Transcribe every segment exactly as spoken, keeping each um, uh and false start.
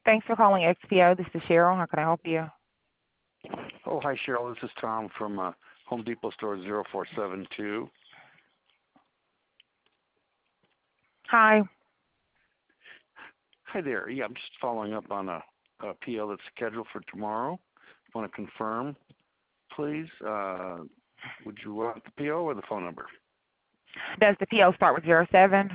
Thanks for calling X P O. This is Cheryl. How can I help you? Oh, hi, Cheryl. This is Tom from uh, Home Depot store zero four seven two. Hi. Hi there. Yeah, I'm just following up on a, a P O that's scheduled for tomorrow. Want to confirm, please? Uh, would you want the P O or the phone number? Does the P O start with zero seven?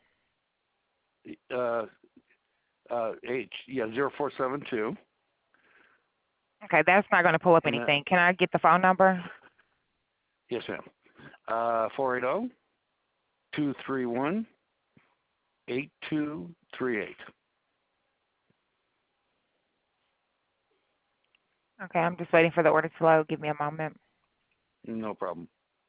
Uh, uh, H, yeah, zero four seven two. Okay, that's not going to pull up And that, anything. Can I get the phone number? yes, ma'am. Uh, four eight zero, two three one, eight two three eight. Okay, I'm just waiting for the order to load. Give me a moment. No problem.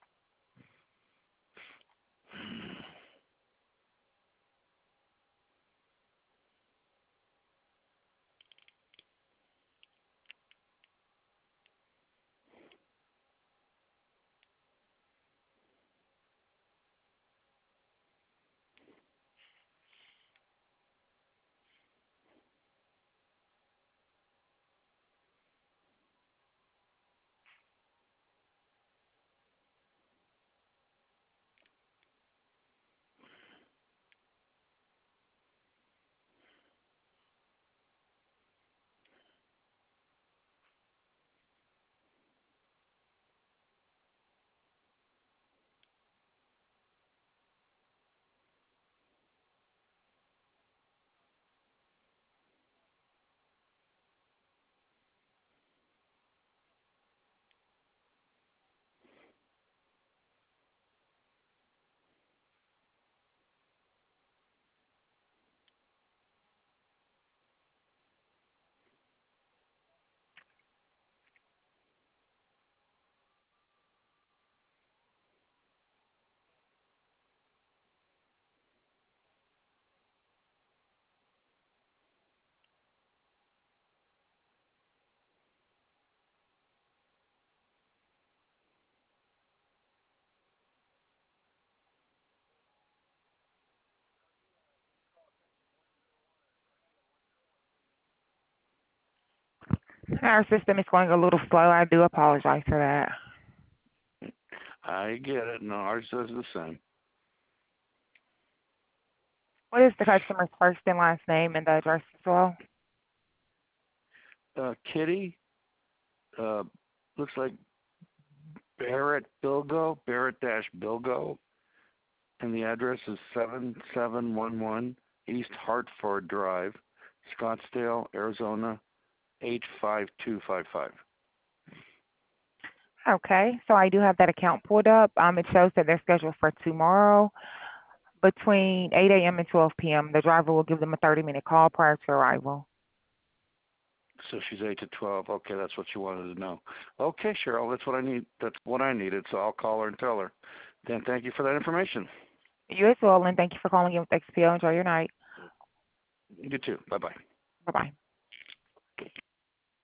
Our system is going a little slow. I do apologize for that. I get it. No, ours does the same. What is the customer's first and last name and the address as well? Uh, Kitty, uh, looks like Barrett Bilgo, Barrett dash Bilgo, and the address is seven seven one one East Hartford Drive, Scottsdale, Arizona, eight five two five five. Okay, so I do have that account pulled up. Um, it shows that they're scheduled for tomorrow between eight A M and twelve P M The driver will give them a thirty-minute call prior to arrival. So she's eight to twelve. Okay, that's what you wanted to know. Okay, Cheryl, that's what I need. That's what I needed. So I'll call her and tell her. Then thank you for that information. You as well, and thank you for calling in with X P O. Enjoy your night. You too. Bye bye. Bye-bye.